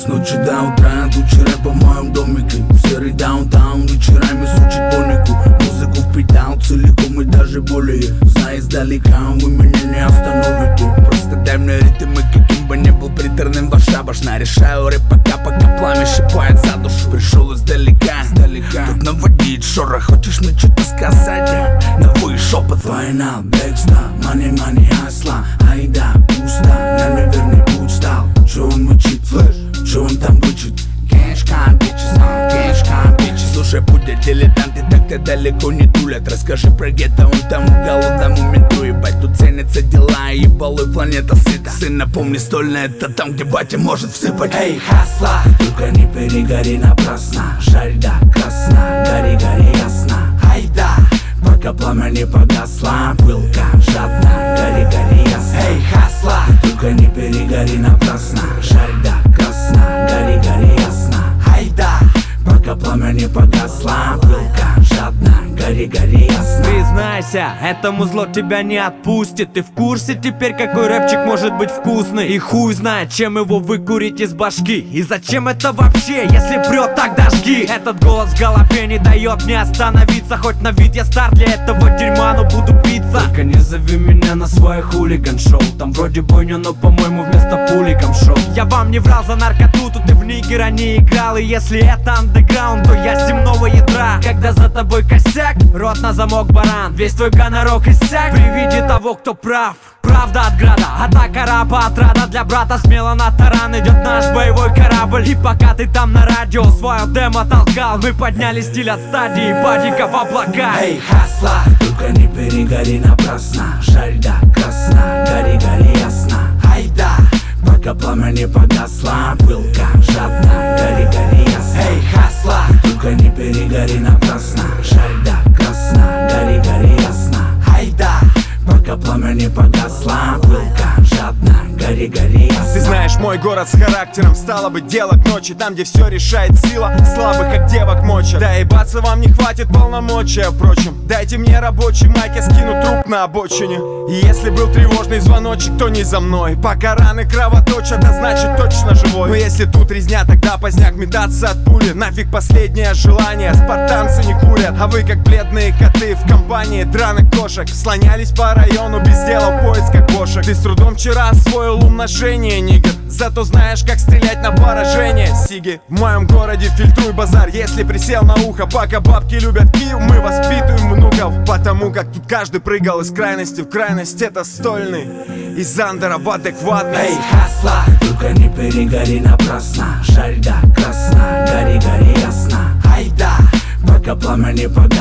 С ночи до утра тучи рэпа в моем домике. Серый даунтаун вечерами сучит понику. Музыку впитал целиком и даже более. Знай издалека, вы меня не остановите. Просто дай мне ритм, и каким бы не был приторным волшебошно. Решаю рэп пока пламя щипает за душу. Пришел издалека, тут наводить шорох. Хочешь мне что-то сказать? Новый шепот. Война, бегство, money, hasla. Айда, пусто, на неверный путь стал. Чё он мычит, флэш, чё он там бычит? Кэшкан, бичес. Слушай, путь дилетанты, так-то далеко не тулят. Расскажи про гетто, он там голодному менту. Ебать, тут ценятся дела, и балой планета сыта. Сын, напомни, стольно это там, где батя может всыпать. Эй, хасла, только не перегори напрасно. Жарь да красно, гори ясно. Айда, пока пламя не погасло. Пылка жадно, гори ясно. Эй, хасла, только не перегори напрасно. Жарь да красно, гори ясно. Айда, пока пламя не погасло. Пылка жадно, гори ясно. Признайся, этому зло тебя не отпустит. Ты в курсе теперь, какой рэпчик может быть вкусный? И хуй знает, чем его выкурить из башки. И зачем это вообще, если прет, тогда жги. Этот голос в голове не дает мне остановиться. Хоть на вид я стар для этого дерьма, но буду биться. Только не зови меня на свой хулиган-шоу. Там вроде бойня, но по-моему вместо пуликом шоу. Я вам не врал за наркоту, тут ты в нигера не играл. И если это андеграунд, то я земного ядра. Когда за тобой косяк, рот на замок, баран. Весь твой гонорок иссяк при виде того, кто прав. Правда от града, атака рапа, отрада для брата. Смело на таран идет наш боевой корабль. И пока ты там на радио свое демо толкал, мы подняли стиль от стадии падика в облака. Эй, хасла, только не перегори напрасно. Жарь да красно, гори ясно. Айда, пока пламя не погасло. Пылка жадно, гори ясно. Эй, хасла, только не перегори напрасно. Жарь да красно, гори ясно. Айда, пока пламя не погасло. Пылка жадно, гори ясно. Ты знаешь, мой город с характером, стало быть, дело к ночи. Там, где все решает сила, слабых, как девок мочат. Да ебаться вам не хватит полномочия, впрочем. Дайте мне рабочий майк, я скину труп на обочине. И если был тревожный звоночек, то не за мной. Пока раны кровоточат, а значит точно живой. Но если тут резня, тогда поздняк метаться от пули. Нафиг последнее желание, спартанцы не курят. А вы как бледные коты в компании драных кошек. Слонялись по району без дела в поисках кошек. Ты с трудом вчера освоил умножение, нигер. Зато знаешь, как стрелять на поражение, сиги. В моем городе фильтруй базар, если присел на ухо. Пока бабки любят Киев, мы воспитываем внуков. Потому как тут каждый прыгал из крайности в крайность. Это стольный, из андера в адекватность. Эй, хасла, только не перегори напрасно. Жарь да красно, гори ясно. Айда, пока пламя не погасло.